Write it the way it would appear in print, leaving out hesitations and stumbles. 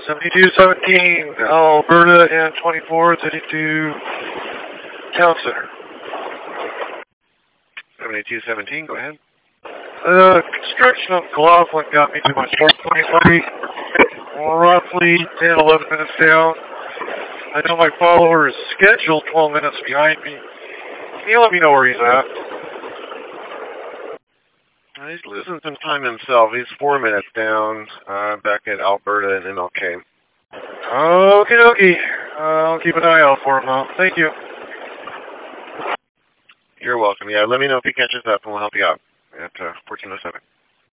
7217, Alberta and 24, 32, Town Center. 7217, go ahead. Construction of Glothlin got me to my 423, roughly 10, 11 minutes down. I know my follower is scheduled 12 minutes behind me. Can you let me know where he's at? He's losing some time himself. He's 4 minutes down, back at Alberta and MLK. Okie dokie. I'll keep an eye out for him now. Thank you. You're welcome. Yeah, let me know if he catches up and we'll help you out at 1407.